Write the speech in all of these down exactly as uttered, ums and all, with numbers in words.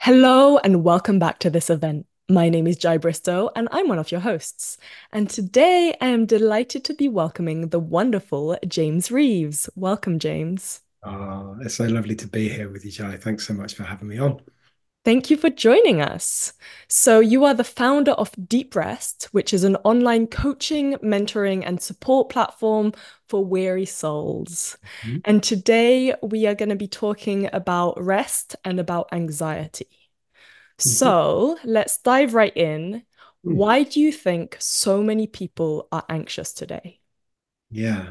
Hello and welcome back to this event. My name is Jai Bristow and I'm one of your hosts. And today I am delighted to be welcoming the wonderful James Reeves. Welcome, James. Oh, it's so lovely to be here with you, Jai. Thanks so much for having me on. Thank you for joining us. So, you are the founder of Deep Rest, which is an online coaching, mentoring, and support platform for weary souls. Mhm. And today we are going to be talking about rest and about anxiety. Mhm. So let's dive right in. Mm. Why do you think so many people are anxious today? Yeah,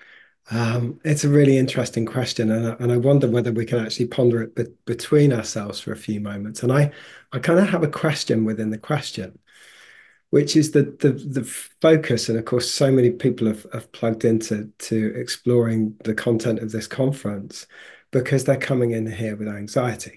um, it's a really interesting question, and I, and I wonder whether we can actually ponder it be between ourselves for a few moments. And I, I kind of have a question within the question, which is the the the focus. And of course, so many people have, have plugged into to exploring the content of this conference because they're coming in here with anxiety.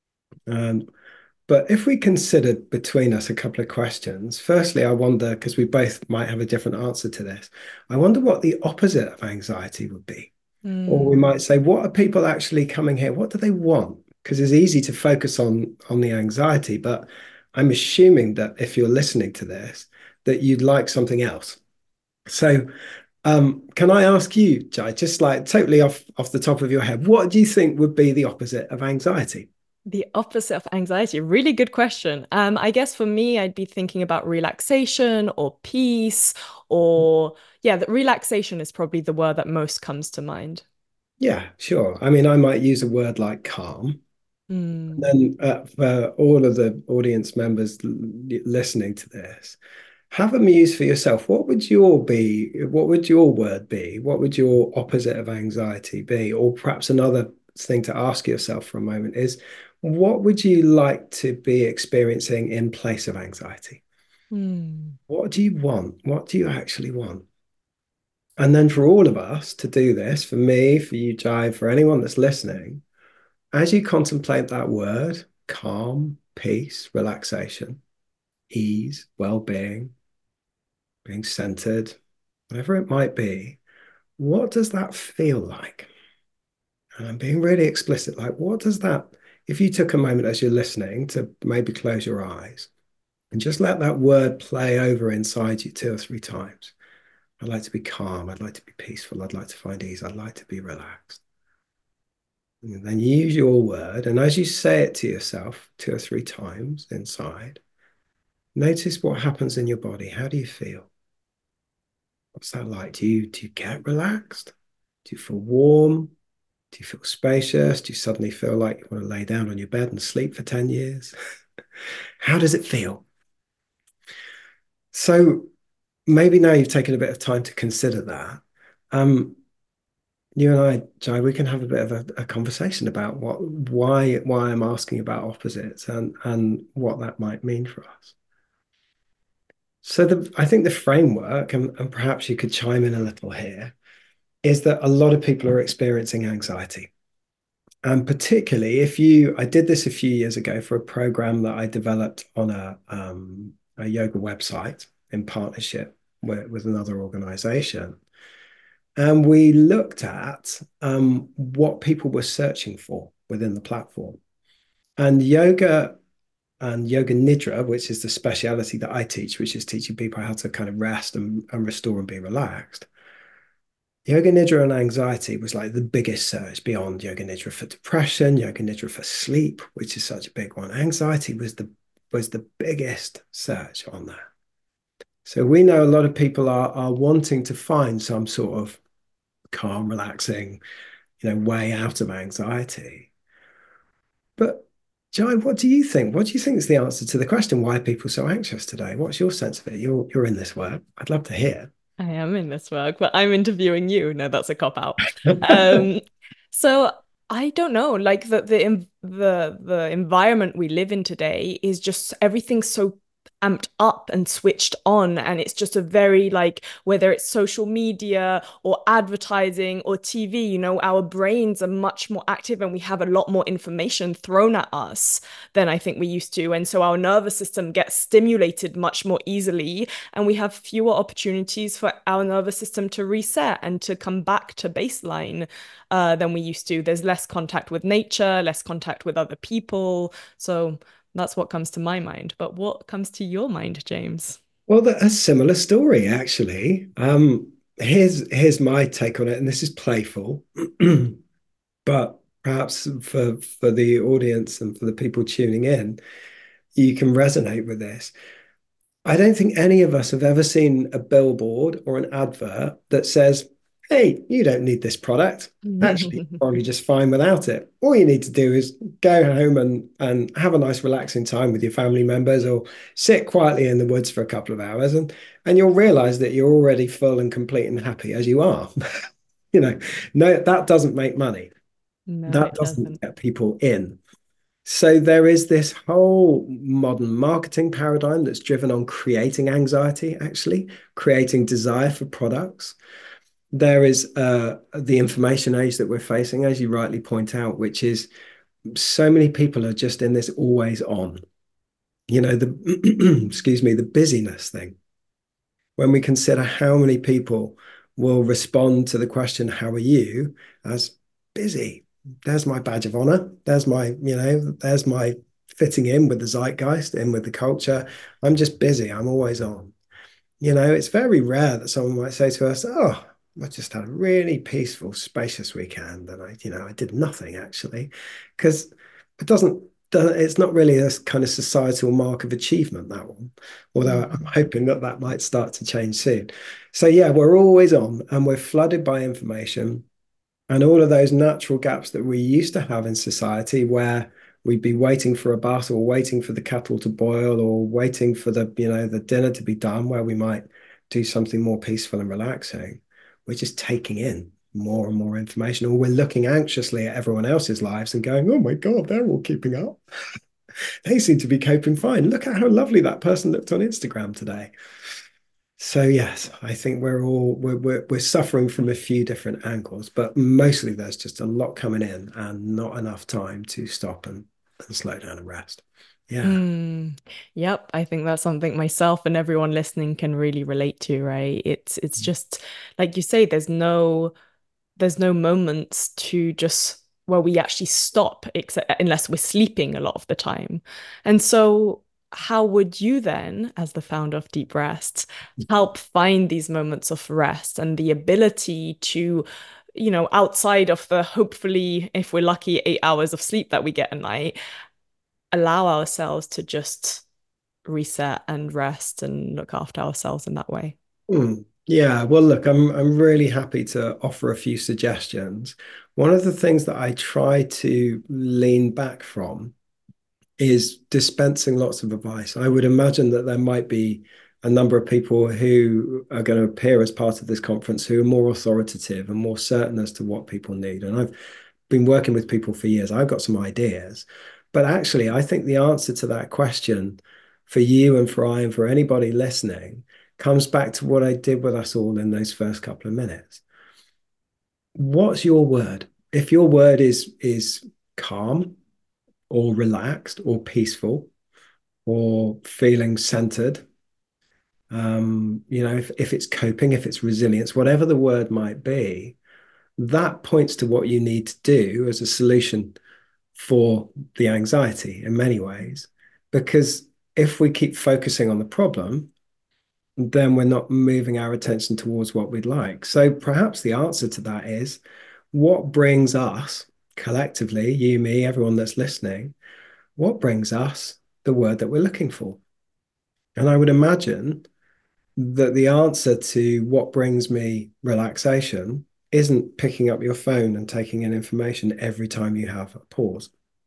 Um, But if we considered between us a couple of questions, firstly, I wonder, because we both might have a different answer to this, I wonder what the opposite of anxiety would be. Or we Hmm. might say, what are people actually coming here? What do they want? Because it's easy to focus on on the anxiety, but I'm assuming that if you're listening to this, that you'd like something else. So, um, can I ask you, Jai, just like totally off off the top of your head, what do you think would be the opposite of anxiety? The opposite of anxiety. Really good question. Um, I guess for me, I'd be thinking about relaxation or peace, or yeah, that relaxation is probably the word that most comes to mind. Yeah, sure. I mean, I might use a word like calm. Hmm. Then, uh, for all of the audience members l- listening to this, have a muse for yourself. What would your be? What would your word be? What would your opposite of anxiety be? Or perhaps another thing to ask yourself for a moment is, what would you like to be experiencing in place of anxiety? Hmm. What do you want? What do you actually want? And then for all of us to do this, for me, for you, Jai, for anyone that's listening, as you contemplate that word, calm, peace, relaxation, ease, well-being, being centered, whatever it might be, what does that feel like? And I'm being really explicit, like what does that, if you took a moment as you're listening to maybe close your eyes and just let that word play over inside you two or three times. I'd like to be calm. I'd like to be peaceful. I'd like to find ease. I'd like to be relaxed. And then use your word. And as you say it to yourself two or three times inside, notice what happens in your body. How do you feel? What's that like? Do you do you get relaxed? Do you feel warm? Do you feel spacious? Do you suddenly feel like you want to lay down on your bed and sleep for ten years? How does it feel? So maybe now you've taken a bit of time to consider that. Um, you and I, Jai, we can have a bit of a, a conversation about what why why I'm asking about opposites and and what that might mean for us. So the I think the framework, and, and perhaps you could chime in a little here, is that a lot of people are experiencing anxiety. And particularly if you, I did this a few years ago for a program that I developed on a, um, a yoga website in partnership with, with another organization. And we looked at um, what people were searching for within the platform. And yoga and yoga nidra, which is the speciality that I teach, which is teaching people how to kind of rest and, and restore and be relaxed. Yoga Nidra and anxiety was like the biggest surge beyond Yoga Nidra for depression, Yoga Nidra for sleep, which is such a big one. Anxiety was the was the biggest surge on that. So we know a lot of people are are wanting to find some sort of calm, relaxing, you know, way out of anxiety. But Jai, what do you think? What do you think is the answer to the question why are people so anxious today? What's your sense of it? You're you're in this work. I'd love to hear. I am in this work, but I'm interviewing you. No, that's a cop out. Um, so I don't know, like the the en- the the environment we live in today is just everything's so amped up and switched on. And it's just a very like, whether it's social media or advertising or T V, you know, our brains are much more active and we have a lot more information thrown at us than I think we used to. And so our nervous system gets stimulated much more easily, and we have fewer opportunities for our nervous system to reset and to come back to baseline uh, than we used to. There's less contact with nature, less contact with other people. So that's what comes to my mind. But what comes to your mind, James? Well, a similar story, actually. Um, here's here's my take on it, and this is playful, but perhaps for for the audience and for the people tuning in, you can resonate with this. I don't think any of us have ever seen a billboard or an advert that says, "Hey, you don't need this product. Actually, you're probably just fine without it. All you need to do is go home and, and have a nice relaxing time with your family members or sit quietly in the woods for a couple of hours and, and you'll realize that you're already full and complete and happy as you are." You know, no, that doesn't make money. No, That it doesn't doesn't. get people in. So there is this whole modern marketing paradigm that's driven on creating anxiety, actually, creating desire for products. There is uh, the information age that we're facing, as you rightly point out, which is so many people are just in this always on. You know, the excuse me, the busyness thing. When we consider how many people will respond to the question, "How are you?" as busy. There's my badge of honor. There's my, you know, there's my fitting in with the zeitgeist, in with the culture. I'm just busy. I'm always on. You know, it's very rare that someone might say to us, "Oh, I just had a really peaceful, spacious weekend, and I, you know, I did nothing actually," because it doesn't. It's not really a kind of societal mark of achievement, that one. Although I'm Mhm. hoping that that might start to change soon. So yeah, we're always on, and we're flooded by information, and all of those natural gaps that we used to have in society, where we'd be waiting for a bus or waiting for the kettle to boil or waiting for the, you know, the dinner to be done, where we might do something more peaceful and relaxing. We're just taking in more and more information, or we're looking anxiously at everyone else's lives and going, "Oh my God, they're all keeping up. They seem to be coping fine. Look at how lovely that person looked on Instagram today." So yes, I think we're all we're, we're we're suffering from a few different angles, but mostly there's just a lot coming in and not enough time to stop and, and slow down and rest. Yeah. Mm, yep, I think that's something myself and everyone listening can really relate to, right? It's it's just like you say, there's no there's no moments to just where we actually stop, except unless we're sleeping a lot of the time. And so, how would you then, as the founder of Deep Rest, help find these moments of rest and the ability to, you know, outside of the hopefully, if we're lucky, eight hours of sleep that we get a night, allow ourselves to just reset and rest and look after ourselves in that way? Mm. Yeah, well, look, I'm I'm really happy to offer a few suggestions. One of the things that I try to lean back from is dispensing lots of advice. I would imagine that there might be a number of people who are going to appear as part of this conference who are more authoritative and more certain as to what people need. And I've been working with people for years. I've got some ideas. But actually, I think the answer to that question for you and for I and for anybody listening comes back to what I did with us all in those first couple of minutes. What's your word? If your word is is calm or relaxed or peaceful, or feeling centered. Um, you know, if, if it's coping, if it's resilience, whatever the word might be, that points to what you need to do as a solution for the anxiety in many ways. Because if we keep focusing on the problem, then we're not moving our attention towards what we'd like. So perhaps the answer to that is, what brings us collectively, you, me, everyone that's listening, what brings us the word that we're looking for? And I would imagine that the answer to what brings me relaxation isn't picking up your phone and taking in information every time you have a pause.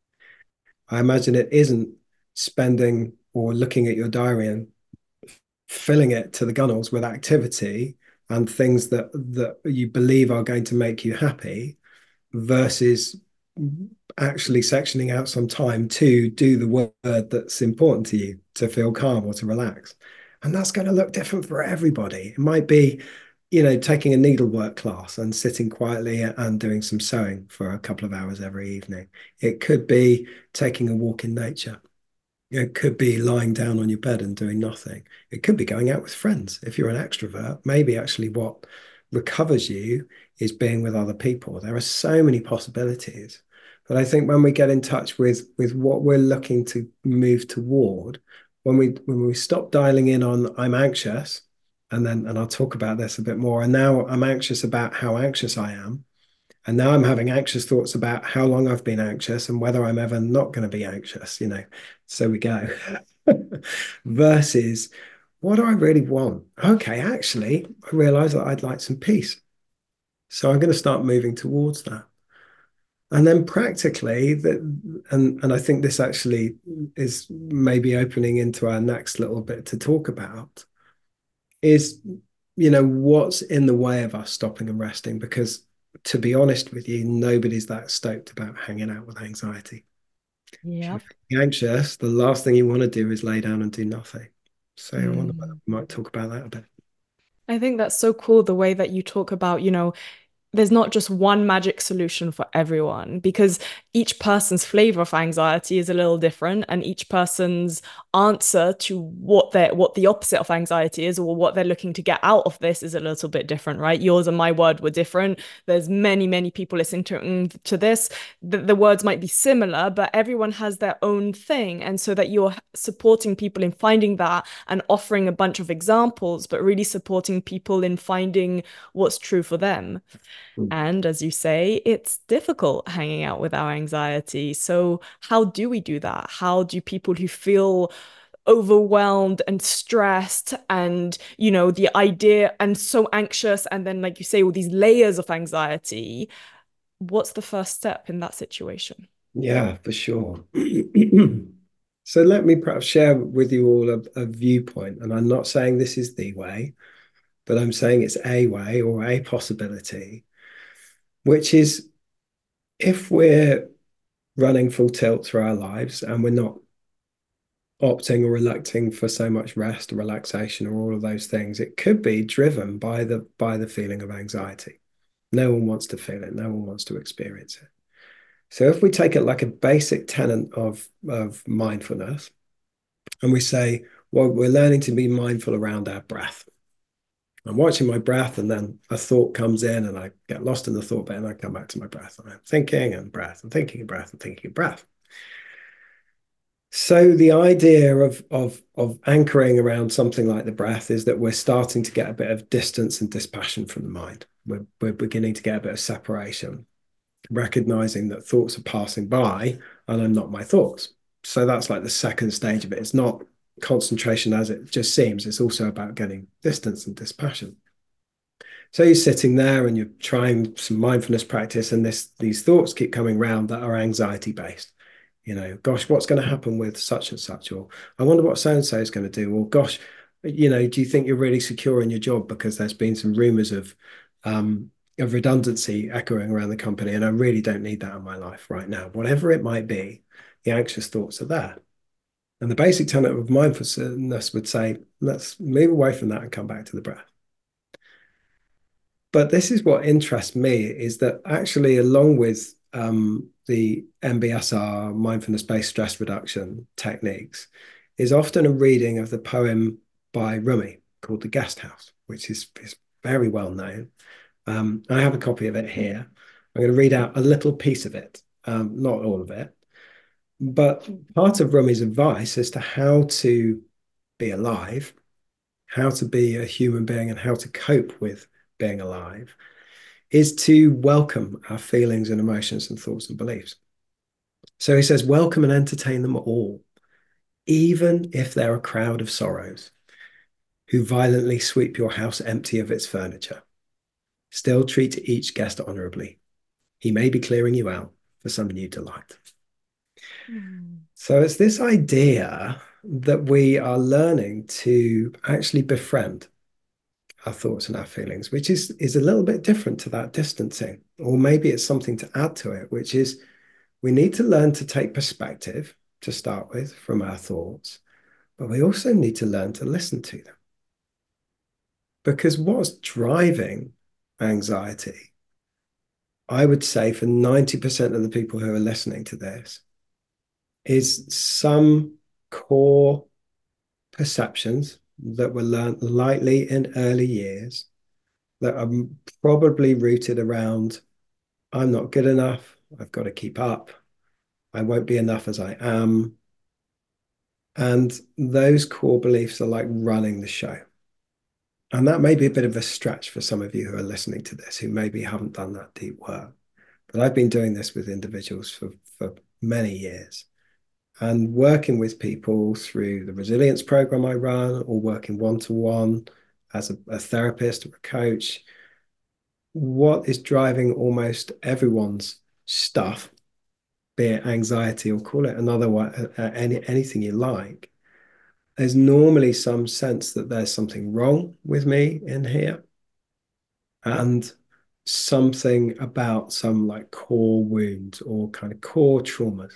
I imagine it isn't spending or looking at your diary and filling it to the gunnels with activity and things that that you believe are going to make you happy versus actually sectioning out some time to do the word that's important to you, to feel calm or to relax. And that's going to look different for everybody. It might be, you know, taking a needlework class and sitting quietly and doing some sewing for a couple of hours every evening. It could be taking a walk in nature. It could be lying down on your bed and doing nothing. It could be going out with friends. If you're an extrovert, maybe actually what recovers you is being with other people. There are so many possibilities. But I think when we get in touch with with what we're looking to move toward, when we when we stop dialing in on I'm anxious, and then and I'll talk about this a bit more, and now I'm anxious about how anxious I am, and now I'm having anxious thoughts about how long I've been anxious and whether I'm ever not going to be anxious, you know. So we go. Versus what do I really want? Okay, actually, I realize that I'd like some peace. So I'm going to start moving towards that. And then practically that, and and I think this actually is maybe opening into our next little bit to talk about is, you know, what's in the way of us stopping and resting? Because to be honest with you, nobody's that stoked about hanging out with anxiety. If Yep. you're anxious, the last thing you want to do is lay down and do nothing. So I wonder if Mm. we might talk about that a bit. I think that's so cool the way that you talk about, you know, there's not just one magic solution for everyone because each person's flavor of anxiety is a little different and each person's answer to what they what the opposite of anxiety is or what they're looking to get out of this is a little bit different, right? Yours and my word were different. There's many many people listening to, mm, to this. The, the words might be similar, but everyone has their own thing, and so that you're supporting people in finding that and offering a bunch of examples but really supporting people in finding what's true for them. Mm. And as you say, it's difficult hanging out with our anxiety. So, how do we do that? How do people who feel overwhelmed and stressed and, you know, the idea and so anxious, and then, like you say, all these layers of anxiety, what's the first step in that situation? Yeah, for sure. So let me perhaps share with you all a, a viewpoint. And I'm not saying this is the way, but I'm saying it's a way or a possibility, which is if we're running full tilt through our lives and we're not opting or electing for so much rest or relaxation or all of those things, it could be driven by the by the feeling of anxiety. No one wants to feel it, no one wants to experience it. So if we take it like a basic tenet of, of mindfulness and we say, well, we're learning to be mindful around our breath. I'm watching my breath, and then a thought comes in, and I get lost in the thought bit, and I come back to my breath. And I'm thinking and breath, and thinking and breath, and thinking and breath. So the idea of of of anchoring around something like the breath is that we're starting to get a bit of distance and dispassion from the mind. We're we're beginning to get a bit of separation, recognizing that thoughts are passing by and I'm not my thoughts. So that's like the second stage of it. It's not concentration as it just seems. It's also about getting distance and dispassion. So you're sitting there and you're trying some mindfulness practice, and this these thoughts keep coming around that are anxiety based. You know, gosh, what's going to happen with such and such? Or I wonder what so and so is going to do. Or gosh, you know, do you think you're really secure in your job because there's been some rumors of um, of redundancy echoing around the company, and I really don't need that in my life right now. Whatever it might be, the anxious thoughts are there. And the basic tenet of mindfulness would say, let's move away from that and come back to the breath. But this is what interests me is that actually, along with um, the M B S R, mindfulness based stress reduction techniques, is often a reading of the poem by Rumi called The Guest House, which is, is very well known. Um, I have a copy of it here. I'm going to read out a little piece of it, um, not all of it. But part of Rumi's advice as to how to be alive, how to be a human being, and how to cope with being alive is to welcome our feelings and emotions and thoughts and beliefs. So he says, welcome and entertain them all, even if they're a crowd of sorrows who violently sweep your house empty of its furniture. Still treat each guest honorably. He may be clearing you out for some new delight. Mm. So it's this idea that we are learning to actually befriend our thoughts and our feelings, which is is a little bit different to that distancing, or maybe it's something to add to it, which is we need to learn to take perspective to start with from our thoughts, but we also need to learn to listen to them. Because what's driving anxiety, I would say for ninety percent of the people who are listening to this, is some core perceptions that were learned lightly in early years that are probably rooted around I'm not good enough, I've got to keep up, I won't be enough as I am. And those core beliefs are like running the show. And that may be a bit of a stretch for some of you who are listening to this, who maybe haven't done that deep work. But I've been doing this with individuals for, for many years and working with people through the resilience program I run or working one-to-one as a, a therapist or a coach. What is driving almost everyone's stuff, be it anxiety or call it another one, uh, any, anything you like, there's normally some sense that there's something wrong with me in here and something about some like core wounds or kind of core traumas.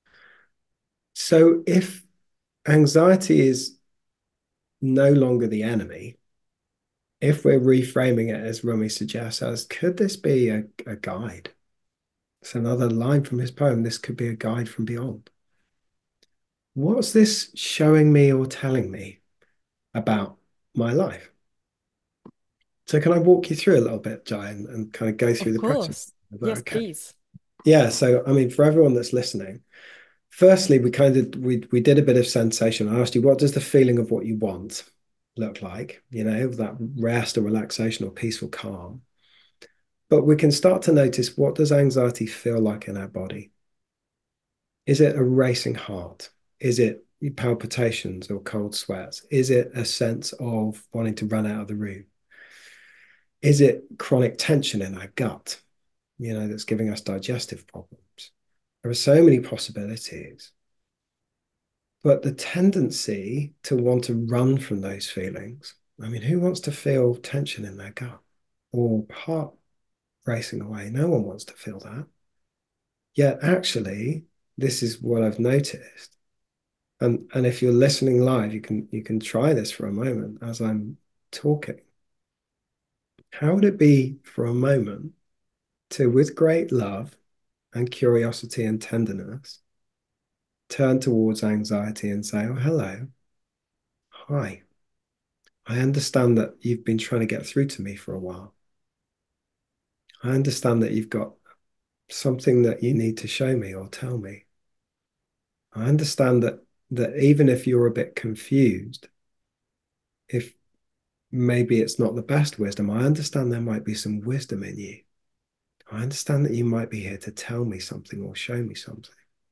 So if anxiety is no longer the enemy, if we're reframing it as Rumi suggests as, could this be a, a guide? It's another line from his poem. This could be a guide from beyond. What's this showing me or telling me about my life? So can I walk you through a little bit, Jai, and, and kind of go through Of the process? course. Is that Yes, okay? please. Yeah. So I mean, for everyone that's listening, firstly, we kind of we we did a bit of sensation. I asked you, what does the feeling of what you want look like? You know, that rest or relaxation or peaceful calm. But we can start to notice, what does anxiety feel like in our body? Is it a racing heart? Is it palpitations or cold sweats? Is it a sense of wanting to run out of the room? Is it chronic tension in our gut, you know, that's giving us digestive problems? There are so many possibilities. But the tendency to want to run from those feelings, I mean, who wants to feel tension in their gut or heart racing away? No one wants to feel that. Yet actually, this is what I've noticed. And and if you're listening live, you can you can try this for a moment as I'm talking. How would it be for a moment to, with great love and curiosity and tenderness, turn towards anxiety and say, oh, hello, hi. I understand that you've been trying to get through to me for a while. I understand that you've got something that you need to show me or tell me. I understand that that even if you're a bit confused, if maybe it's not the best wisdom, I understand there might be some wisdom in you. I understand that you might be here to tell me something or show me something.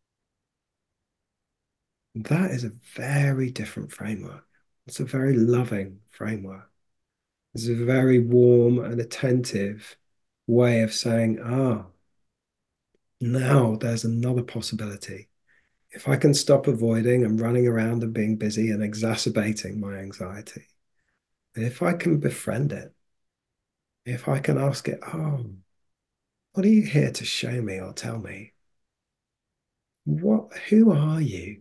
That is a very different framework. It's a very loving framework. It's a very warm and attentive way of saying, ah, now there's another possibility. If I can stop avoiding and running around and being busy and exacerbating my anxiety, if I can befriend it, if I can ask it, oh, what are you here to show me or tell me? What, who are you?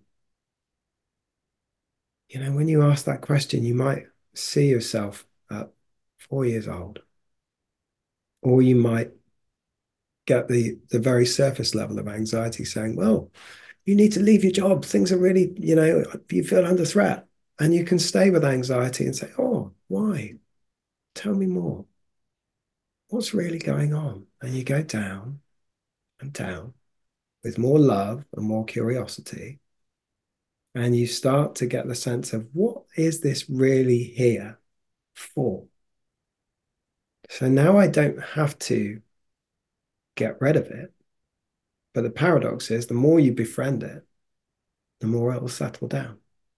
You know, when you ask that question, you might see yourself at four years old, or you might get the the very surface level of anxiety saying, well, you need to leave your job. Things are really, you know, you feel under threat. And you can stay with anxiety and say, oh, why? Tell me more. What's really going on? And you go down and down with more love and more curiosity. And you start to get the sense of, what is this really here for? So now I don't have to get rid of it. But the paradox is, the more you befriend it, the more it will settle down.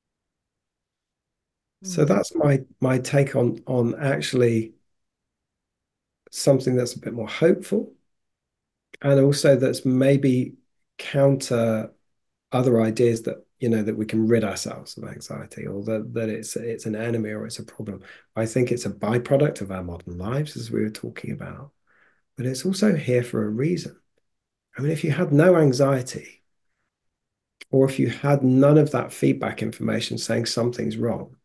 So Mm. that's my my take on on actually something that's a bit more hopeful, and also that's maybe counter other ideas that, you know, that we can rid ourselves of anxiety, or that that it's it's an enemy or it's a problem. I think it's a byproduct of our modern lives, as we were talking about, but it's also here for a reason. I mean, if you had no anxiety, or if you had none of that feedback information saying something's wrong,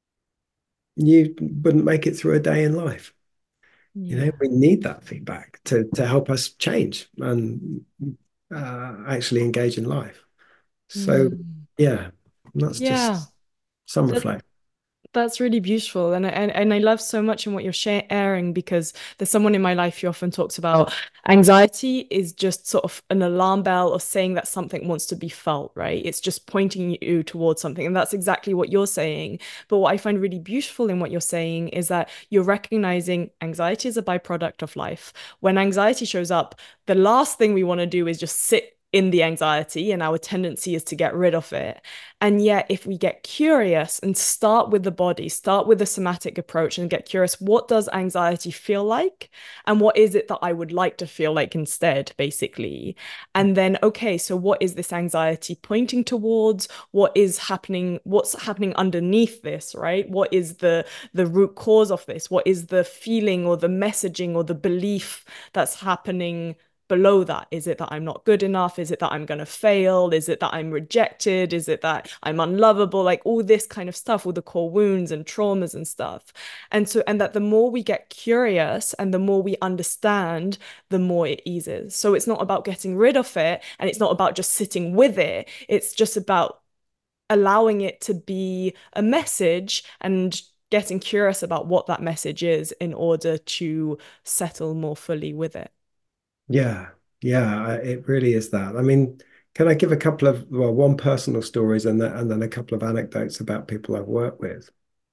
you wouldn't make it through a day in life. You know, Yeah. we need that feedback to to help us change and uh, actually engage in life. So, Mm. yeah, that's Yeah. just some That reflect. That's really beautiful. And, and and I love so much in what you're sharing because there's someone in my life who often talks about anxiety is just sort of an alarm bell or saying that something wants to be felt, right? It's just pointing you towards something. And that's exactly what you're saying. But what I find really beautiful in what you're saying is that you're recognizing anxiety is a byproduct of life. When anxiety shows up, the last thing we want to do is just sit in the anxiety, and our tendency is to get rid of it. And yet, if we get curious and start with the body, start with the somatic approach and get curious, what does anxiety feel like? And what is it that I would like to feel like instead, basically? And then, okay, so what is this anxiety pointing towards? What is happening? What's happening underneath this, right? What is the the root cause of this? What is the feeling or the messaging or the belief that's happening below that? Is it that I'm not good enough? Is it that I'm going to fail? Is it that I'm rejected? Is it that I'm unlovable? Like all this kind of stuff, all the core wounds and traumas and stuff. And so, and that the more we get curious and the more we understand, the more it eases. So it's not about getting rid of it and it's not about just sitting with it. It's just about allowing it to be a message and getting curious about what that message is in order to settle more fully with it. Yeah, yeah, I- it really is that. I mean, can I give a couple of, well, one personal stories and then, and then a couple of anecdotes about people I've worked with?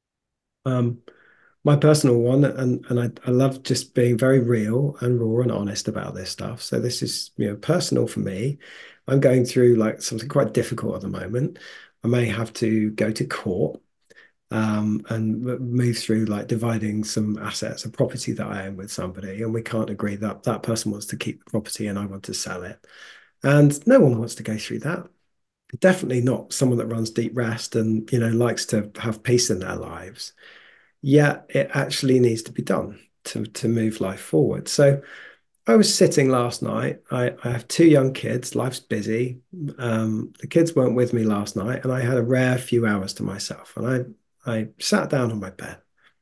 Um, my personal one, and and I, I love just being very real and raw and honest about this stuff. So this is, you know, personal for me. I'm going through like something quite difficult at the moment. I may have to go to court um, and move through like dividing some assets, a property that I own with somebody, and we can't agree that that person wants to keep the property and I want to sell it. And no one wants to go through that. Definitely not someone that runs deep rest and, you know, likes to have peace in their lives. Yet it actually needs to be done to, to move life forward. So I was sitting last night. I, I have two young kids. Life's busy. Um, the kids weren't with me last night, and I had a rare few hours to myself. And I, I sat down on my bed,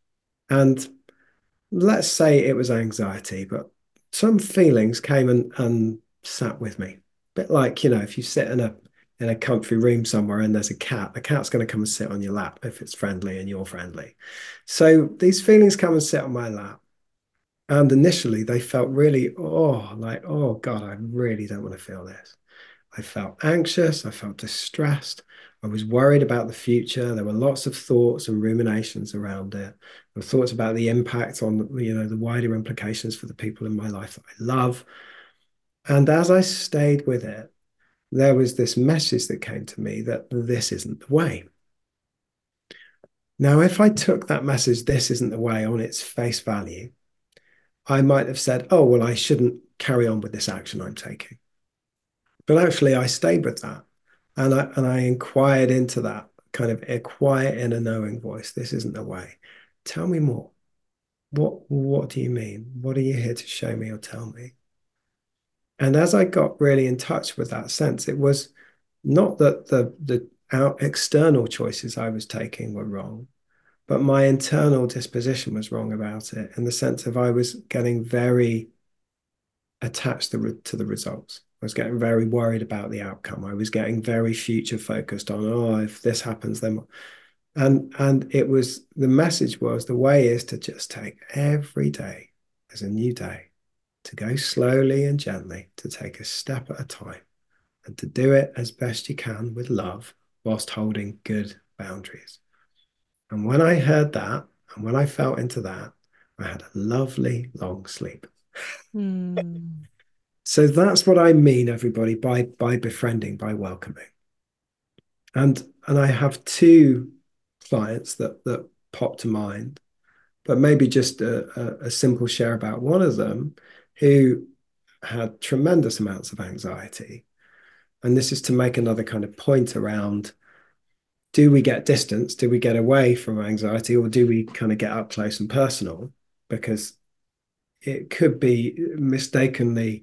and let's say it was anxiety, but some feelings came and, and sat with me. A bit like, you know, if you sit in a in a comfy room somewhere and there's a cat, the cat's going to come and sit on your lap if it's friendly and you're friendly. So these feelings come and sit on my lap. And initially they felt really, oh, like, oh God, I really don't want to feel this. I felt anxious. I felt distressed. I was worried about the future. There were lots of thoughts and ruminations around it. There were thoughts about the impact on, you know, the wider implications for the people in my life that I love. And as I stayed with it, there was this message that came to me that this isn't the way. Now, if I took that message, this isn't the way, on its face value, I might have said, oh, well, I shouldn't carry on with this action I'm taking. But actually, I stayed with that, and I and I inquired into that kind of a quiet inner knowing voice. This isn't the way. Tell me more. What what do you mean? What are you here to show me or tell me? And as I got really in touch with that sense, it was not that the the out external choices I was taking were wrong, but my internal disposition was wrong about it, in the sense of I was getting very attached to, to the results. I was getting very worried about the outcome. I was getting very future focused on, oh, if this happens, then and and it was, the message was, the way is to just take every day as a new day, to go slowly and gently, to take a step at a time, and to do it as best you can with love whilst holding good boundaries. And when I heard that, and when I felt into that, I had a lovely long sleep. Hmm. So that's what I mean, everybody, by by befriending, by welcoming. And and I have two clients that that pop to mind, but maybe just a, a, a simple share about one of them who had tremendous amounts of anxiety. And this is to make another kind of point around, do we get distance? Do we get away from anxiety, or do we kind of get up close and personal? Because it could be mistakenly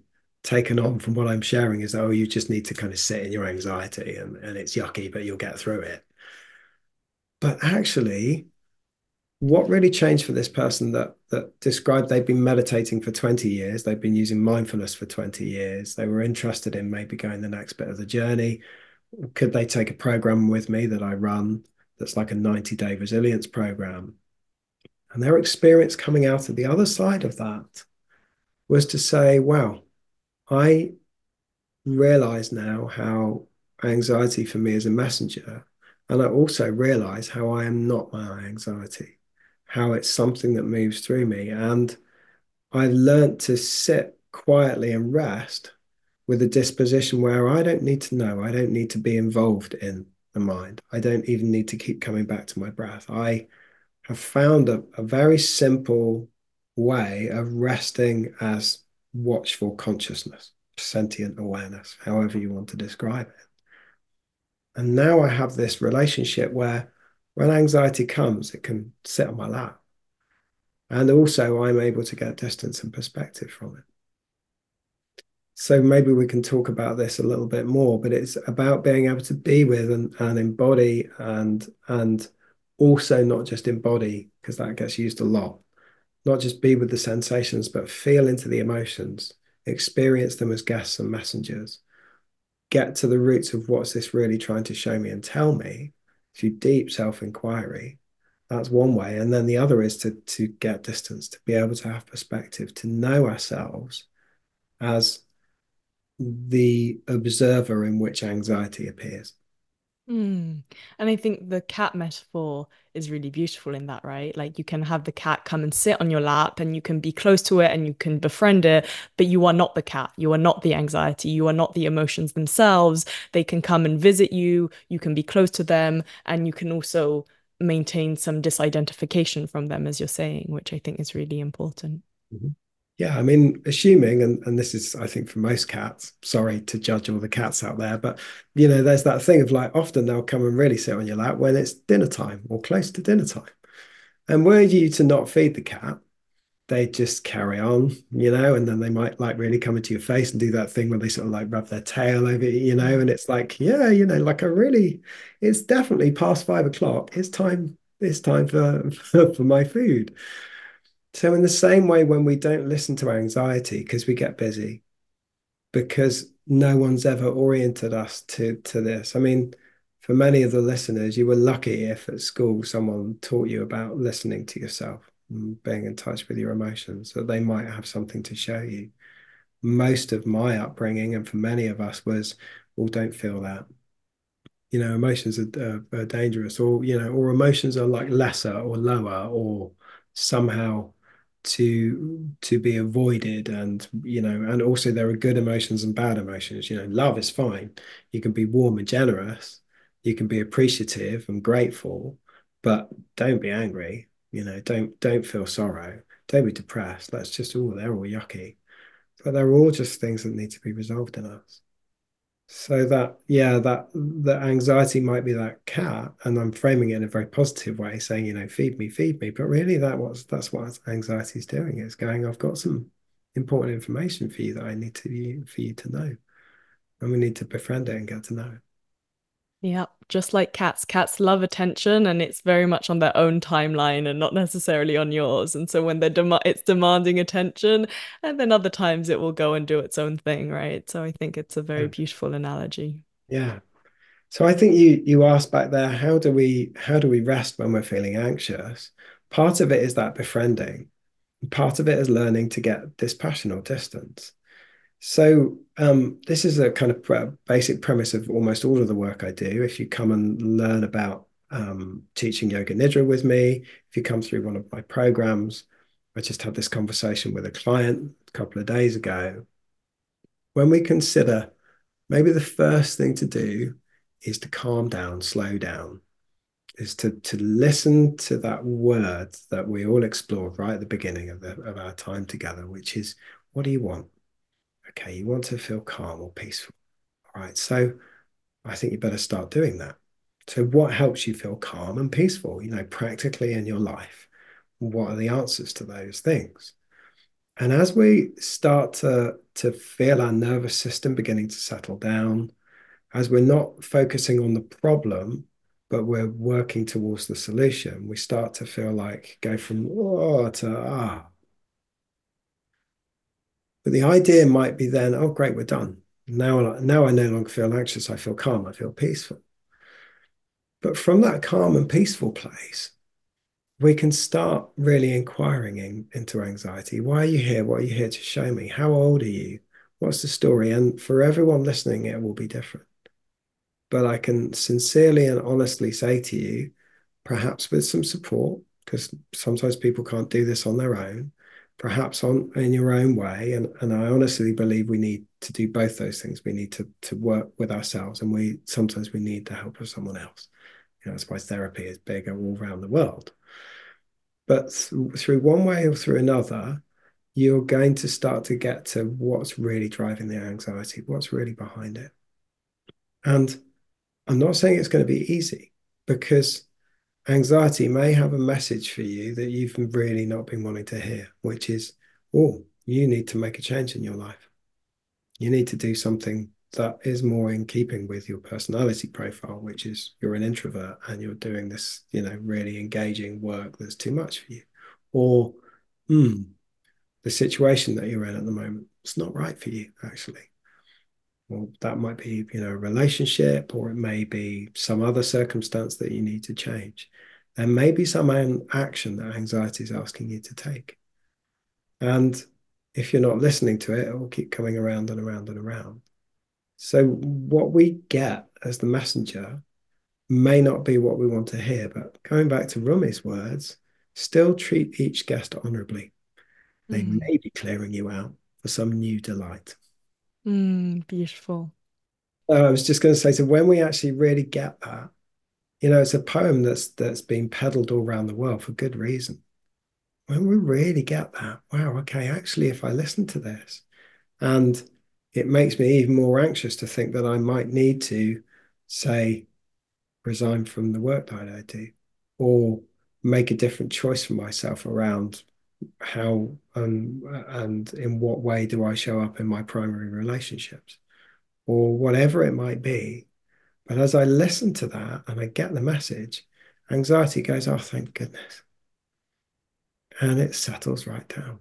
taken on from what I'm sharing is, oh, you just need to kind of sit in your anxiety and, and it's yucky, but you'll get through it. But actually, what really changed for this person that that described they'd been meditating for twenty years, they've been using mindfulness for twenty years, they were interested in maybe going the next bit of the journey. Could they take a program with me that I run that's like a ninety day resilience program? And their experience coming out of the other side of that was to say, wow, I realize now how anxiety for me is a messenger. And I also realize how I am not my anxiety, how it's something that moves through me. And I learned to sit quietly and rest with a disposition where I don't need to know, I don't need to be involved in the mind. I don't even need to keep coming back to my breath. I have found a, a very simple way of resting as watchful consciousness, sentient awareness, however you want to describe it. And now I have this relationship where when anxiety comes, it can sit on my lap. And also, I'm able to get distance and perspective from it. So maybe we can talk about this a little bit more, but it's about being able to be with and, and embody and and also not just embody, because that gets used a lot, not just be with the sensations, but feel into the emotions, experience them as guests and messengers, get to the roots of what's this really trying to show me and tell me through deep self-inquiry. That's one way. And then the other is to, to get distance, to be able to have perspective, to know ourselves as the observer in which anxiety appears. Mm. And I think the cat metaphor is really beautiful in that, right? Like you can have the cat come and sit on your lap and you can be close to it and you can befriend it, but you are not the cat. You are not the anxiety. You are not the emotions themselves. They can come and visit you. You can be close to them and you can also maintain some disidentification from them, as you're saying, which I think is really important. Mhm. Yeah, I mean, assuming, and, and this is, I think, for most cats, sorry to judge all the cats out there, but, you know, there's that thing of like often they'll come and really sit on your lap when it's dinner time or close to dinner time. And were you to not feed the cat, they just carry on, you know, and then they might like really come into your face and do that thing where they sort of like rub their tail over, you know, and it's like, yeah, you know, like I really, it's definitely past five o'clock. It's time, it's time for, for, for my food. So in the same way, when we don't listen to anxiety because we get busy, because no one's ever oriented us to to this. I mean, for many of the listeners, you were lucky if at school someone taught you about listening to yourself and being in touch with your emotions, that they might have something to show you. Most of my upbringing, and for many of us, was, well, don't feel that. You know, emotions are, are, are dangerous, or you know, or emotions are like lesser or lower, or somehow to to be avoided. And you know, and also there are good emotions and bad emotions. You know, love is fine. You can be warm and generous. You can be appreciative and grateful, but don't be angry. You know, don't don't feel sorrow. Don't be depressed. That's just all, they're all yucky. But they're all just things that need to be resolved in us. So that, yeah, that the anxiety might be that cat, and I'm framing it in a very positive way, saying, you know, feed me, feed me. But really, that was that's what anxiety is doing. It's going, I've got some important information for you that I need to for you to know, and we need to befriend it and get to know it. Yeah, just like cats, cats love attention and it's very much on their own timeline and not necessarily on yours. And so when they're dem it's demanding attention, and then other times it will go and do its own thing, right? So I think it's a very Yeah. beautiful analogy. Yeah. So I think you you asked back there, how do we how do we rest when we're feeling anxious? Part of it is that befriending. Part of it is learning to get dispassion or distance. So um, this is a kind of pre basic premise of almost all of the work I do. If you come and learn about um, teaching yoga nidra with me, if you come through one of my programs, I just had this conversation with a client a couple of days ago. When we consider maybe the first thing to do is to calm down, slow down, is to to listen to that word that we all explored right at the beginning of the of our time together, which is, what do you want? Okay, you want to feel calm or peaceful. All right, so I think you better start doing that. So, what helps you feel calm and peaceful, you know, practically in your life? What are the answers to those things? And as we start to, to feel our nervous system beginning to settle down, as we're not focusing on the problem, but we're working towards the solution, we start to feel like go from oh to ah. But the idea might be then, oh, great, we're done. Now, now I no longer feel anxious. I feel calm. I feel peaceful. But from that calm and peaceful place, we can start really inquiring in, into anxiety. Why are you here? What are you here to show me? How old are you? What's the story? And for everyone listening, it will be different. But I can sincerely and honestly say to you, perhaps with some support, because sometimes people can't do this on their own, perhaps on in your own way. And, and I honestly believe we need to do both those things. We need to, to work with ourselves, and we sometimes we need the help of someone else. You know, that's why therapy is bigger all around the world. But th- through one way or through another, you're going to start to get to what's really driving the anxiety, what's really behind it. And I'm not saying it's going to be easy, because anxiety may have a message for you that you've really not been wanting to hear, which is, oh, you need to make a change in your life. You need to do something that is more in keeping with your personality profile, which is you're an introvert and you're doing this, you know, really engaging work that's too much for you. Or, hmm, the situation that you're in at the moment, it's not right for you, actually. Well, that might be, you know, a relationship, or it may be some other circumstance that you need to change. There may be some action that anxiety is asking you to take. And if you're not listening to it, it will keep coming around and around and around. So what we get as the messenger may not be what we want to hear, but going back to Rumi's words, still treat each guest honorably. They Mm. may be clearing you out for some new delight. Mm, beautiful. Uh, I was just going to say, so when we actually really get that, you know, it's a poem that's that's been peddled all around the world for good reason. When we really get that, wow, okay, actually, if I listen to this, and it makes me even more anxious to think that I might need to, say, resign from the work that I do, or make a different choice for myself around how and and in what way do I show up in my primary relationships, or whatever it might be. But as I listen to that and I get the message, anxiety goes, oh, thank goodness. And it settles right down.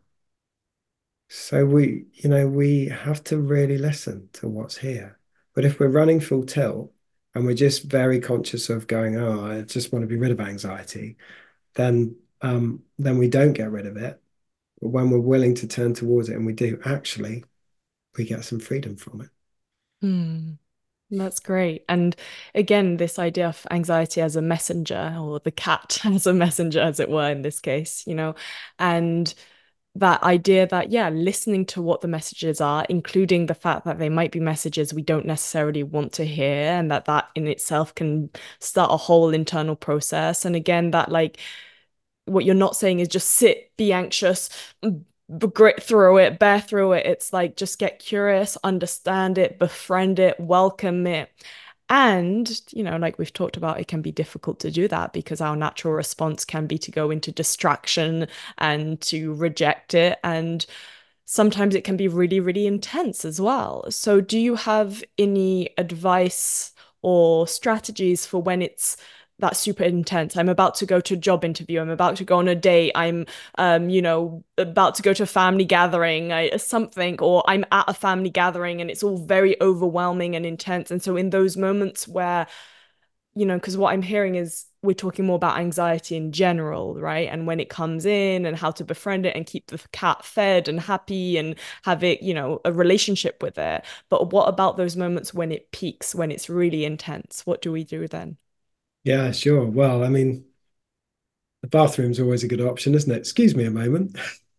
So we, you know, we have to really listen to what's here. But if we're running full tilt and we're just very conscious of going, oh, I just want to be rid of anxiety, then um, then we don't get rid of it. But when we're willing to turn towards it and we do, actually, we get some freedom from it. Mm. That's great. And again, this idea of anxiety as a messenger, or the cat as a messenger, as it were, in this case, you know, and that idea that, yeah, listening to what the messages are, including the fact that they might be messages we don't necessarily want to hear, and that that in itself can start a whole internal process. And again, that like what you're not saying is just sit, be anxious, grit through it, bear through it. It's like just get curious, understand it, befriend it, welcome it. And, you know, like we've talked about, it can be difficult to do that because our natural response can be to go into distraction and to reject it. And sometimes it can be really, really intense as well. So, do you have any advice or strategies for when it's that super intense? I'm about to go to a job interview. I'm about to go on a date. I'm, um, you know, about to go to a family gathering, I, something, or I'm at a family gathering and it's all very overwhelming and intense. And so, in those moments where you know, because what I'm hearing is we're talking more about anxiety in general, right? And when it comes in and how to befriend it and keep the cat fed and happy and have it, you know, a relationship with it. But what about those moments when it peaks, when it's really intense? What do we do then? Yeah, sure. Well, I mean, the bathroom's always a good option, isn't it? Excuse me a moment.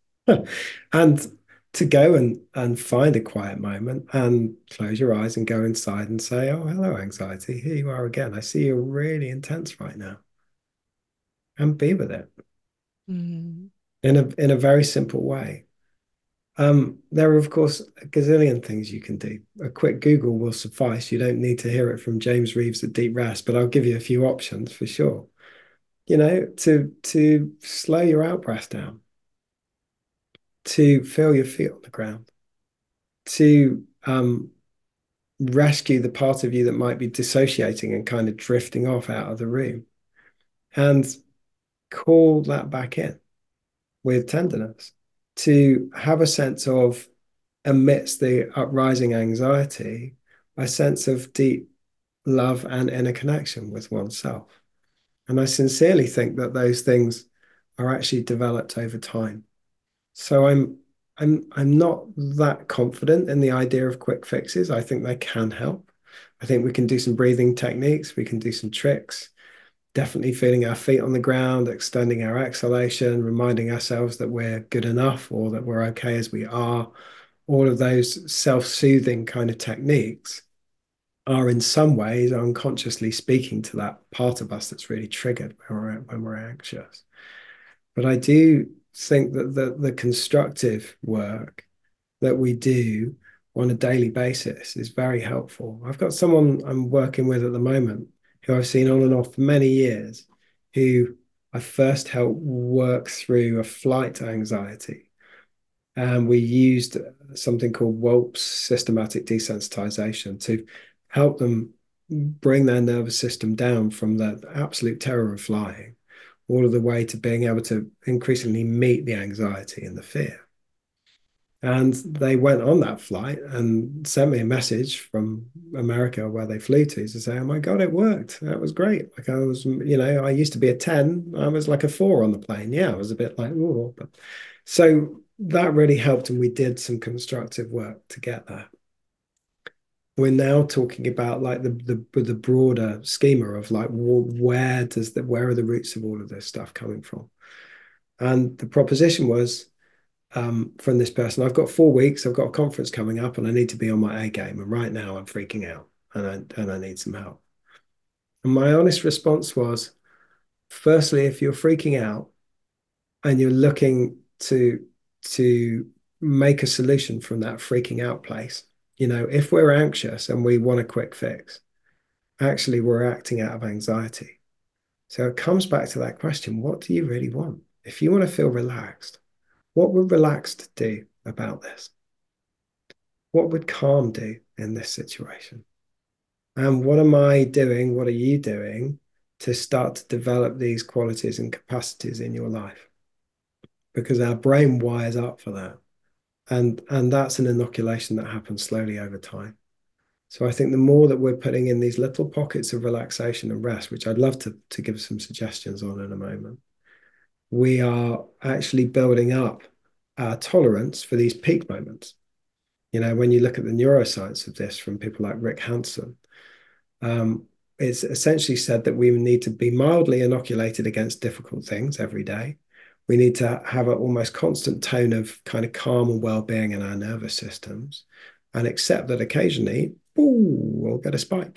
And to go and and find a quiet moment and close your eyes and go inside and say, "Oh, hello, anxiety. Here you are again. I see you're really intense right now." And be with it Mm. in a in a very simple way. Um, there are, of course, a gazillion things you can do. A quick Google will suffice. You don't need to hear it from James Reeves at Deep Rest, but I'll give you a few options for sure. You know, to to slow your out breath down, to feel your feet on the ground, to um, rescue the part of you that might be dissociating and kind of drifting off out of the room, and call that back in with tenderness, to have a sense of, amidst the uprising anxiety, a sense of deep love and inner connection with oneself. And I sincerely think that those things are actually developed over time. So I'm I'm I'm not that confident in the idea of quick fixes. I think they can help. I think we can do some breathing techniques, we can do some tricks, definitely feeling our feet on the ground, extending our exhalation, reminding ourselves that we're good enough or that we're okay as we are. All of those self-soothing kind of techniques are in some ways unconsciously speaking to that part of us that's really triggered when we're, when we're anxious. But I do think that the, the constructive work that we do on a daily basis is very helpful. I've got someone I'm working with at the moment who I've seen on and off for many years, who I first helped work through a flight anxiety. And we used something called WOLP's systematic desensitization to help them bring their nervous system down from the absolute terror of flying all of the way to being able to increasingly meet the anxiety and the fear. And they went on that flight and sent me a message from America where they flew to to say, oh my God, it worked. That was great. Like I was, you know, I used to be a ten. I was like a four on the plane. Yeah, I was a bit like, oh, but so that really helped. And we did some constructive work to get there. We're now talking about like the the the broader schema of like where does the where are the roots of all of this stuff coming from? And the proposition was um, from this person, I've got four weeks, I've got a conference coming up, and I need to be on my A game. And right now I'm freaking out, and I and I need some help. And my honest response was, firstly, if you're freaking out and you're looking to to make a solution from that freaking out place, you know, if we're anxious and we want a quick fix, actually we're acting out of anxiety. So it comes back to that question, what do you really want? If you want to feel relaxed, what would relaxed do about this? What would calm do in this situation? And what am I doing? What are you doing to start to develop these qualities and capacities in your life? Because our brain wires up for that. And, and that's an inoculation that happens slowly over time. So I think the more that we're putting in these little pockets of relaxation and rest, which I'd love to, to give some suggestions on in a moment, we are actually building up our tolerance for these peak moments. You know, when you look at the neuroscience of this from people like Rick Hanson, um, it's essentially said that we need to be mildly inoculated against difficult things every day. We need to have an almost constant tone of kind of calm and well-being in our nervous systems, and accept that occasionally, ooh, we'll get a spike.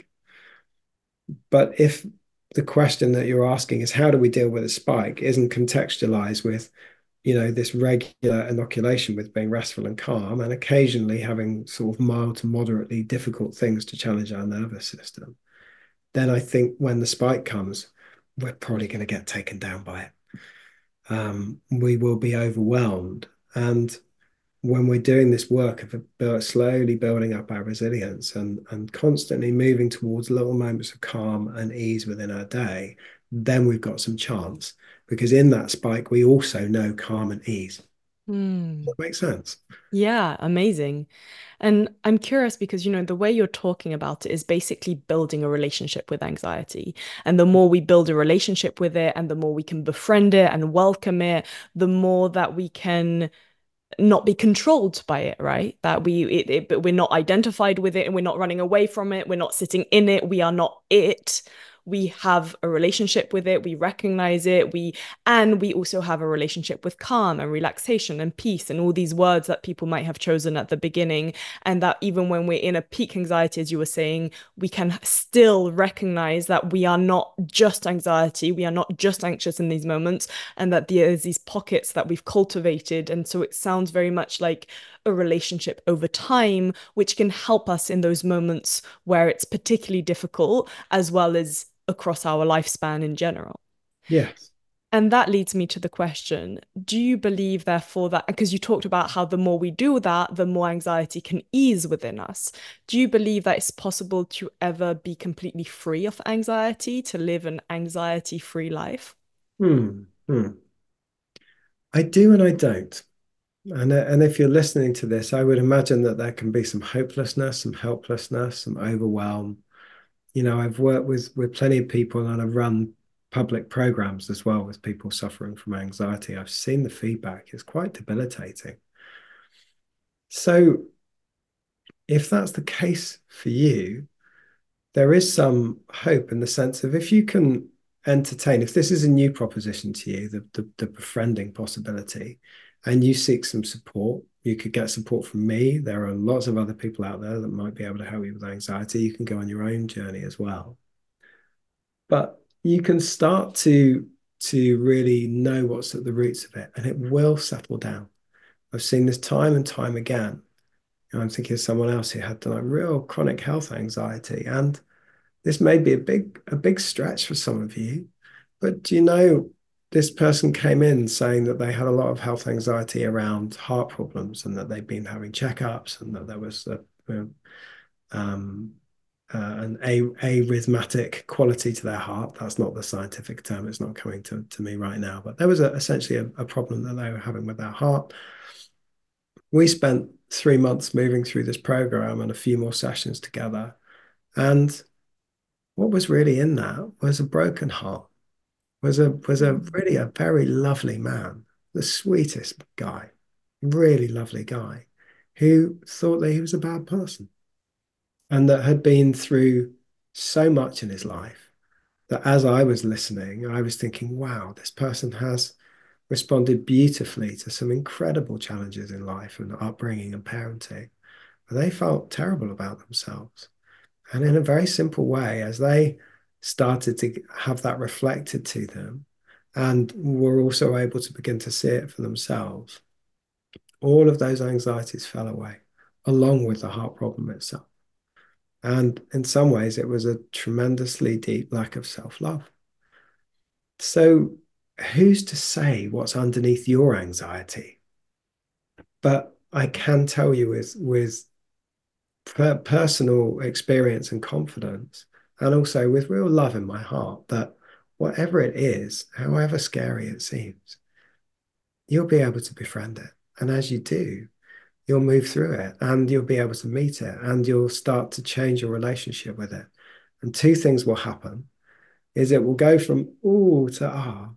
But if the question that you're asking is how do we deal with a spike isn't contextualized with, you know, this regular inoculation with being restful and calm, and occasionally having sort of mild to moderately difficult things to challenge our nervous system, then I think when the spike comes, we're probably going to get taken down by it. Um, we will be overwhelmed. And when we're doing this work of slowly building up our resilience and, and constantly moving towards little moments of calm and ease within our day, then we've got some chance. Because in that spike, we also know calm and ease. Mm. That makes sense. Yeah, amazing. And I'm curious because, you know, the way you're talking about it is basically building a relationship with anxiety. And the more we build a relationship with it and the more we can befriend it and welcome it, the more that we can not be controlled by it, right? That we it, it but we're not identified with it and we're not running away from it. We're not sitting in it. We are not it. We have a relationship with it. We recognize it. We and we also have a relationship with calm and relaxation and peace and all these words that people might have chosen at the beginning. And that even when we're in a peak anxiety, as you were saying, we can still recognize that we are not just anxiety. We are not just anxious in these moments, and that there's these pockets that we've cultivated. And so it sounds very much like a relationship over time, which can help us in those moments where it's particularly difficult, as well as across our lifespan in general. Yes. And that leads me to the question, do you believe, therefore, that because you talked about how the more we do that, the more anxiety can ease within us? Do you believe that it's possible to ever be completely free of anxiety, to live an anxiety-free life? Hmm. Hmm. I do and I don't. And, uh, and if you're listening to this, I would imagine that there can be some hopelessness, some helplessness, some overwhelm. You know, I've worked with with plenty of people and I've run public programs as well with people suffering from anxiety. I've seen the feedback. It's quite debilitating. So if that's the case for you, there is some hope in the sense of if you can entertain, if this is a new proposition to you, the, the, the befriending possibility, and you seek some support, you could get support from me. There are lots of other people out there that might be able to help you with anxiety. You can go on your own journey as well. But you can start to to really know what's at the roots of it, and it will settle down. I've seen this time and time again. And I'm thinking of someone else who had like real chronic health anxiety, and this may be a big a big stretch for some of you, but do you know this person came in saying that they had a lot of health anxiety around heart problems and that they'd been having checkups and that there was a, a um, uh, an a arrhythmatic quality to their heart. That's not the scientific term. It's not coming to, to me right now, but there was a, essentially a, a problem that they were having with their heart. We spent three months moving through this program and a few more sessions together. And what was really in that was a broken heart, was a was a really a very lovely man, the sweetest guy, really lovely guy, who thought that he was a bad person and that had been through so much in his life that as I was listening, I was thinking, wow, this person has responded beautifully to some incredible challenges in life and upbringing and parenting. And they felt terrible about themselves. And in a very simple way, as they started to have that reflected to them and were also able to begin to see it for themselves, all of those anxieties fell away, along with the heart problem itself. And in some ways, it was a tremendously deep lack of self love. So, who's to say what's underneath your anxiety? But I can tell you with, with per personal experience and confidence, and also with real love in my heart, that whatever it is, however scary it seems, you'll be able to befriend it. And as you do, you'll move through it and you'll be able to meet it and you'll start to change your relationship with it. And two things will happen is it will go from ooh to ah,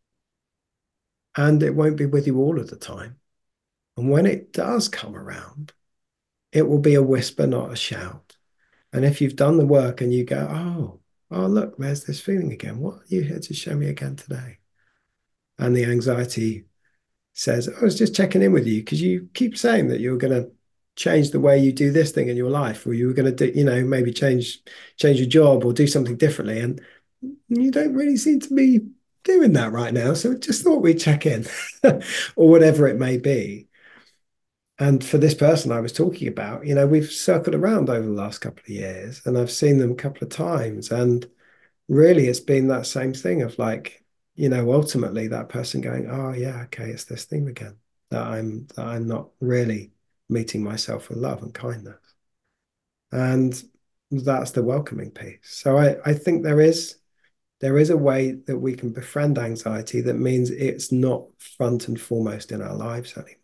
and it won't be with you all of the time. And when it does come around, it will be a whisper, not a shout. And if you've done the work and you go, oh, oh, look, there's this feeling again. What are you here to show me again today? And the anxiety says, I was just checking in with you because you keep saying that you're going to change the way you do this thing in your life, or you were going to do, you know, maybe change change your job or do something differently. And you don't really seem to be doing that right now. So just thought we'd check in or whatever it may be. And for this person I was talking about, you know, we've circled around over the last couple of years and I've seen them a couple of times. And really, it's been that same thing of like, you know, ultimately that person going, oh, yeah, okay, it's this thing again that I'm that I'm not really meeting myself with love and kindness. And that's the welcoming piece. So I, I think there is there is a way that we can befriend anxiety that means it's not front and foremost in our lives anymore.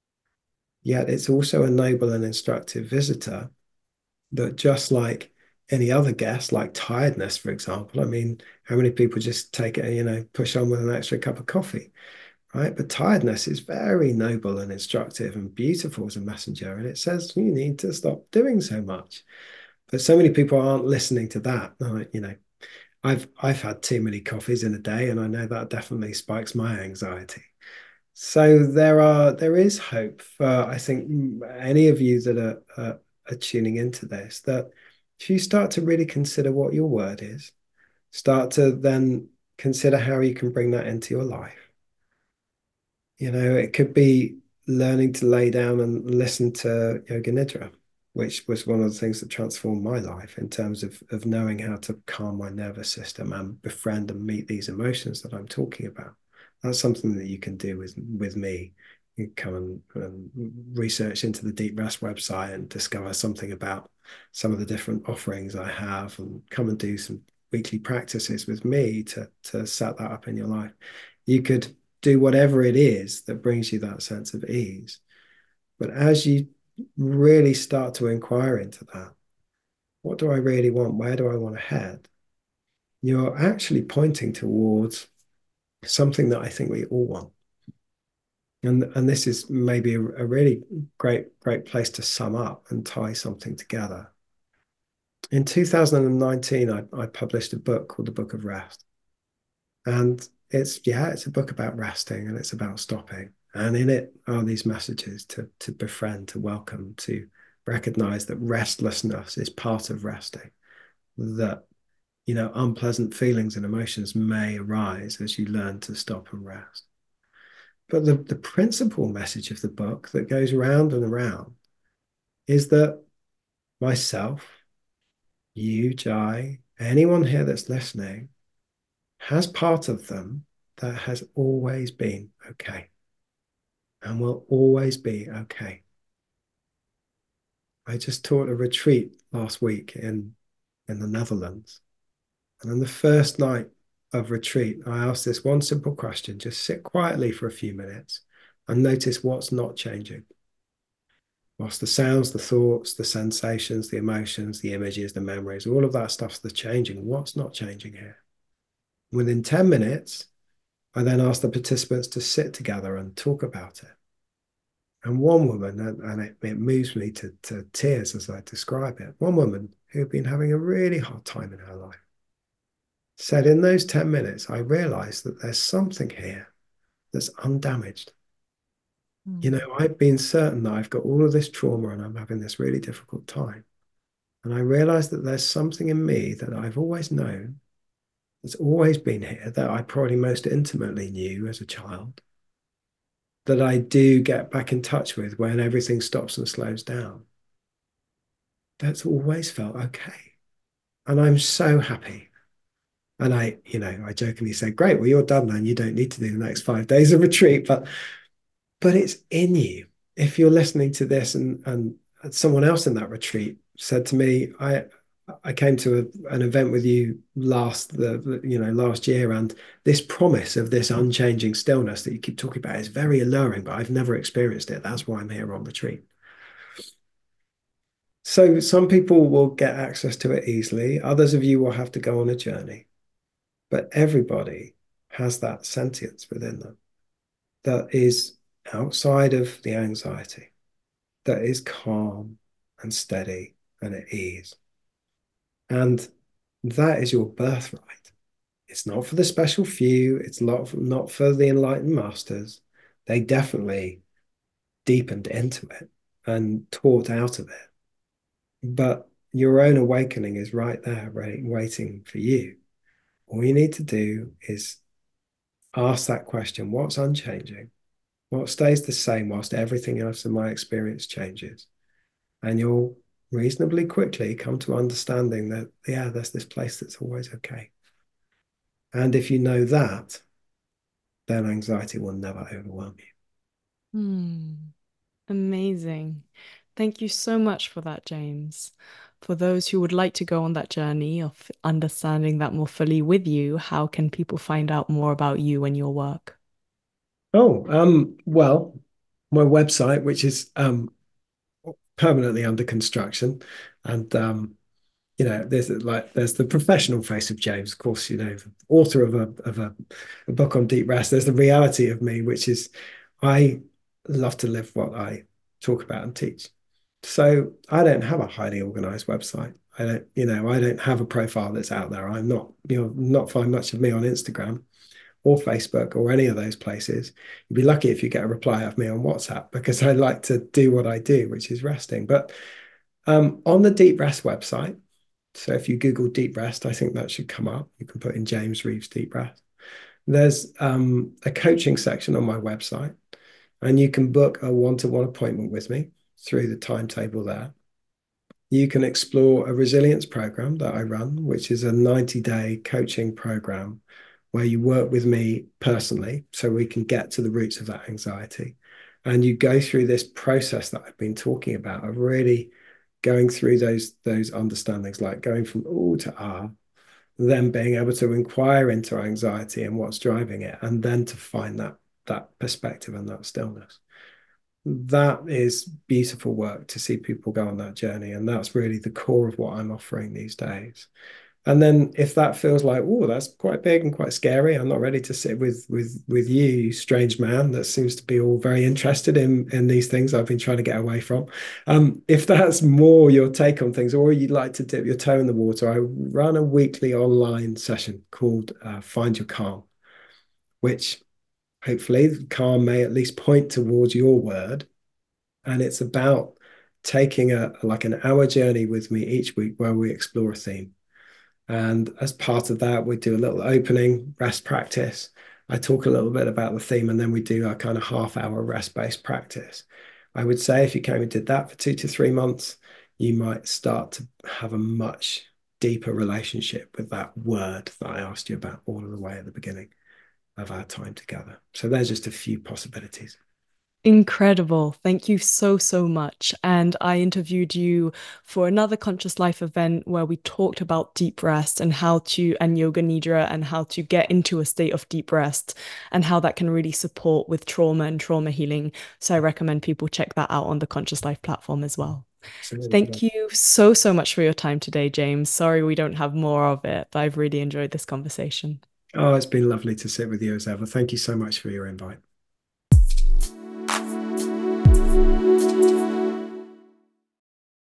Yet it's also a noble and instructive visitor that just like any other guest, like tiredness, for example, I mean, how many people just take it, you know, push on with an extra cup of coffee, right? But tiredness is very noble and instructive and beautiful as a messenger. And it says you need to stop doing so much. But so many people aren't listening to that. You know, I've I've had too many coffees in a day, and I know that definitely spikes my anxiety. So there are there is hope for I think any of you that are, are are tuning into this that if you start to really consider what your word is, start to then consider how you can bring that into your life. You know, it could be learning to lay down and listen to Yoga Nidra, which was one of the things that transformed my life in terms of, of knowing how to calm my nervous system and befriend and meet these emotions that I'm talking about. That's something that you can do with with me. You come and um, research into the Deep Rest website and discover something about some of the different offerings I have, and come and do some weekly practices with me to to set that up in your life. You could do whatever it is that brings you that sense of ease. But as you really start to inquire into that, what do I really want? Where do I want to head? You're actually pointing towards something that I think we all want. And, and this is maybe a, a really great, great place to sum up and tie something together. In two thousand nineteen, I, I published a book called The Book of Rest. And it's, yeah, it's a book about resting and it's about stopping. And in it are these messages to, to befriend, to welcome, to recognize that restlessness is part of resting, that, you know, unpleasant feelings and emotions may arise as you learn to stop and rest. But the, the principal message of the book that goes round and around is that myself, you, Jai, anyone here that's listening, has part of them that has always been okay and will always be okay. I just taught a retreat last week in, in the Netherlands. And on the first night of retreat, I asked this one simple question: just sit quietly for a few minutes and notice what's not changing. Whilst the sounds, the thoughts, the sensations, the emotions, the images, the memories, all of that stuff's the changing. What's not changing here? Within ten minutes, I then asked the participants to sit together and talk about it. And one woman, and, and it, it moves me to, to tears as I describe it, one woman who had been having a really hard time in her life said, in those ten minutes, I realized that there's something here that's undamaged. You Mm. know, I've been certain that I've got all of this trauma and I'm having this really difficult time. And I realized that there's something in me that I've always known, that's always been here, that I probably most intimately knew as a child, that I do get back in touch with when everything stops and slows down. That's always felt okay. And I'm so happy. And I, you know, I jokingly say, great, well, you're done now and you don't need to do the next five days of retreat. But but it's in you. If you're listening to this and and someone else in that retreat said to me, I I came to a, an event with you last the you know last year, and this promise of this unchanging stillness that you keep talking about is very alluring, but I've never experienced it. That's why I'm here on retreat. So some people will get access to it easily. Others of you will have to go on a journey, but everybody has that sentience within them that is outside of the anxiety, that is calm and steady and at ease. And that is your birthright. It's not for the special few, it's not, not for the enlightened masters. They definitely deepened into it and taught out of it. But your own awakening is right there, right, waiting for you. All you need to do is ask that question: what's unchanging? What stays the same whilst everything else in my experience changes? And you'll reasonably quickly come to understanding that, yeah, there's this place that's always okay. And if you know that, then anxiety will never overwhelm you. Hmm. Amazing. Thank you so much for that, James. For those who would like to go on that journey of understanding that more fully with you, how can people find out more about you and your work? Oh, um, well, my website, which is um, permanently under construction, and um, you know, there's like there's the professional face of James, of course, you know, author of a of a, a book on deep rest. There's the reality of me, which is I love to live what I talk about and teach. So I don't have a highly organized website. I don't, you know, I don't have a profile that's out there. I'm not, you'll not find much of me on Instagram or Facebook or any of those places. You'd be lucky if you get a reply of me on WhatsApp, because I like to do what I do, which is resting. But um, on the Deep Rest website, so if you Google Deep Rest, I think that should come up. You can put in James Reeves Deep Rest. There's um, a coaching section on my website, and you can book a one-to-one appointment with me through the timetable there. You can explore a resilience program that I run, which is a ninety day coaching program where you work with me personally so we can get to the roots of that anxiety. And you go through this process that I've been talking about of really going through those those understandings, like going from oh to ah, then being able to inquire into anxiety and what's driving it, and then to find that that perspective and that stillness. That is beautiful work to see people go on that journey, and that's really the core of what I'm offering these days. And then if that feels like, oh, that's quite big and quite scary, I'm not ready to sit with with with you, strange man that seems to be all very interested in in these things I've been trying to get away from. Um, if that's more your take on things, or you'd like to dip your toe in the water, I run a weekly online session called uh, Find Your Calm, which hopefully calm may at least point towards your word. And it's about taking a like an hour journey with me each week where we explore a theme. And as part of that, we do a little opening rest practice. I talk a little bit about the theme, and then we do a kind of half hour rest based practice. I would say if you came and did that for two to three months, you might start to have a much deeper relationship with that word that I asked you about all of the way at the beginning of our time together. So there's just a few possibilities. Incredible. Thank you so, so much. And I interviewed you for another Conscious Life event where we talked about deep rest and how to, and yoga nidra, and how to get into a state of deep rest and how that can really support with trauma and trauma healing. So I recommend people check that out on the Conscious Life platform as well. Thank Absolutely. you so, so much for your time today, James. Sorry we don't have more of it, but I've really enjoyed this conversation. Oh, it's been lovely to sit with you as ever. Thank you so much for your invite.